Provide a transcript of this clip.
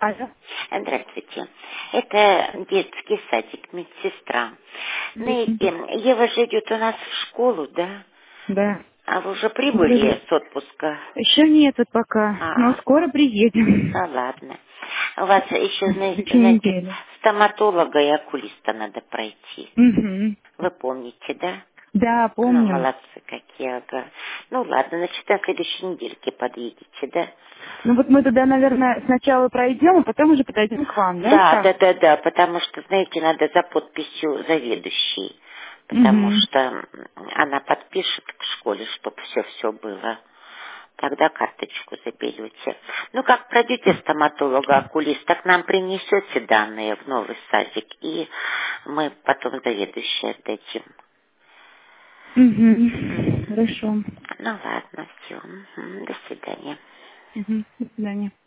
Алло. Здравствуйте. Это детский садик, медсестра. Знаете, Ева же идет у нас в школу, да? Да. А вы уже Добрый. прибыли с отпуска? Еще нету пока, но А, скоро приедем. ну ладно. У вас еще, На следующей знаете, неделе. стоматолога и окулиста надо пройти. Угу. Вы помните, да? Да, Ну, помним. молодцы какие, ага. Ну, ладно, значит, на следующей недельке подъедете, да? Ну вот мы туда, наверное, сначала пройдем, а потом уже подойдем к вам, да? Да, да, Как? да, да, потому что, знаете, надо за подписью заведующей, потому Угу. что она подпишет к школе, чтобы все было. Тогда карточку заберете. Ну, как пройдете стоматолога, окулиста, к нам принесете данные в новый садик, и мы потом заведующей отдадим. Угу. Мгм. Хорошо. Ну, ладно, все. До свидания. Угу. До свидания.